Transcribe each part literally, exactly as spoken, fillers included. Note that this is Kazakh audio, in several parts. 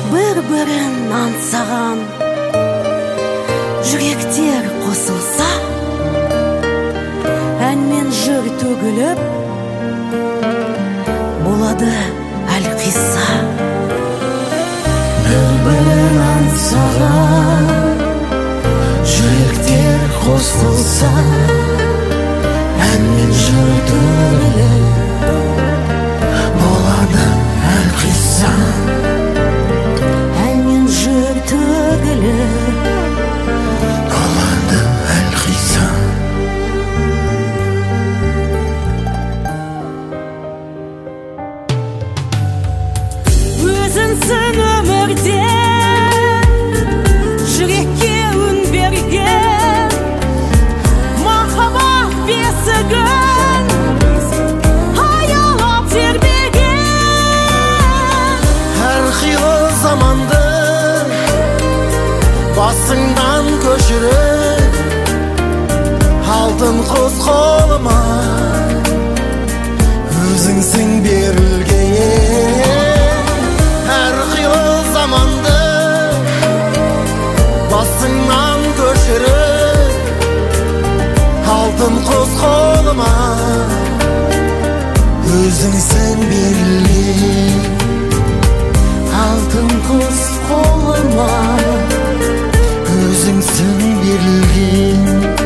бір-бірін аңсаған жүректер қосылса, әнмен жыр төгіліп болады әлқисса. бір-бірін аңсаған жүректер қосылса, әнмен жыр төгіліп болады әлқисса. Әнмен жыр төгіліп болады әлқисса. өзіңсің өмірде жүрекке үн берген махаббат бесігін аялап тербеген. Әрқилы заманды басыңнан көшіріп алтын құс қолыма өзіңсің берілген. Әрқилы заманды басыңнан көшіріп алтын құс қолыма өзіңсің берілген. Алтын құс қолыма өзіңсің берілген.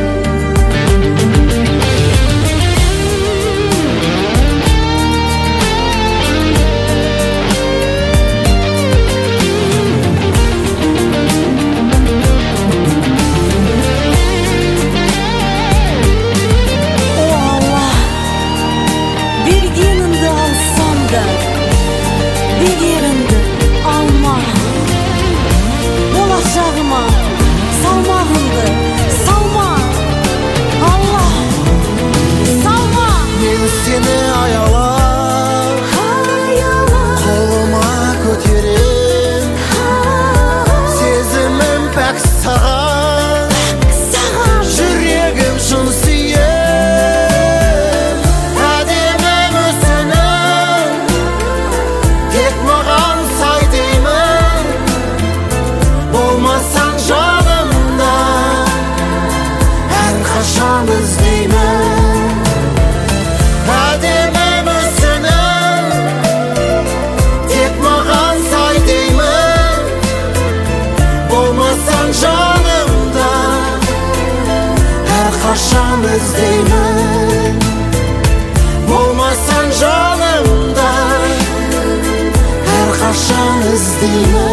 бергеніңді алсам да бергеніңді алма. Болашағыма салмағыңды салма. Алла, салма. Мен сені аялап қолыма көтерем, сезімім пәк саған, жүрегім шын сүйем. Әдемі мүсінің тек маған сай деймін, болмасаң жанымда әрқашан іздеймін. Әдемі мүсінің тек маған сай деймін, болмасаң жанымда әрқашан іздеймін. Болмасаң жанымда әрқашан іздеймін.